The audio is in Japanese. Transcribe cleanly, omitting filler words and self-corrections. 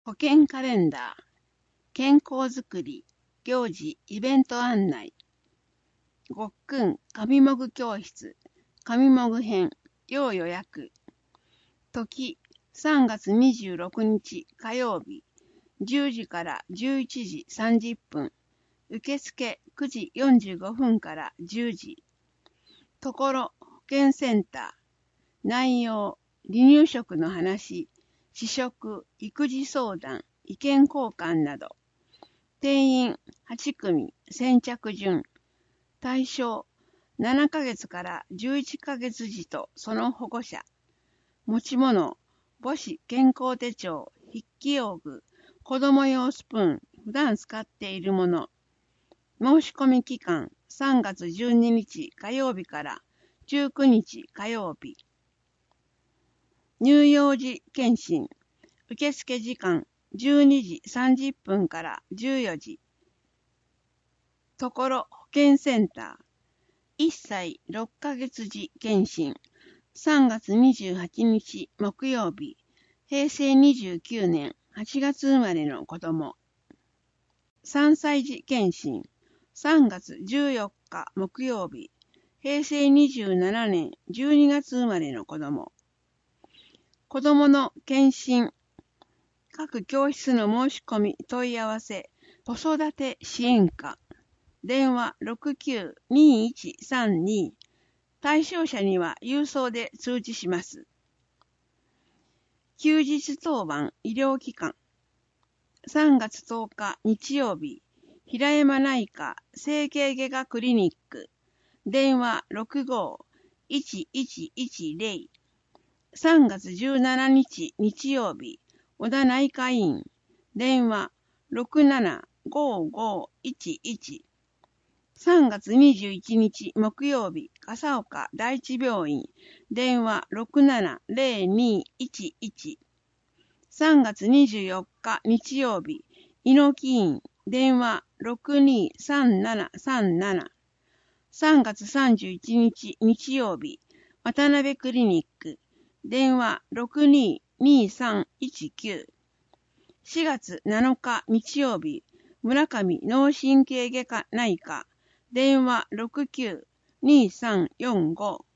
保健カレンダー、健康づくり、行事、イベント案内、ごっくん上もぐ教室、上もぐ編、要予約、時、3月26日火曜日、10時から11時30分、受付9時45分から10時、ところ保健センター、内容、離乳食の話、試食、育児相談、意見交換など、定員8組、先着順、対象7ヶ月から11ヶ月児とその保護者、持ち物、母子健康手帳、筆記用具、子供用スプーン、普段使っているもの、申し込み期間3月12日火曜日から19日火曜日、乳幼児検診、受付時間12時30分から14時。ところ保健センター、1歳6ヶ月児検診、3月28日木曜日、平成29年8月生まれの子供。3歳児検診、3月14日木曜日、平成27年12月生まれの子供。子供の検診、各教室の申し込み問い合わせ、子育て支援課、電話 69-2132、対象者には郵送で通知します。休日当番医療機関、3月10日日曜日、平山内科整形外科クリニック、電話 65-1110、3月17日日曜日、小田内科医院、電話 67-5511、3月21日木曜日、笠岡第一病院、電話 67-0211、3月24日日曜日、猪木院、電話 623737、3月31日日曜日、渡辺クリニック、電話 622319、4月7日日曜日、村上脳神経外科内科、電話 69-2345、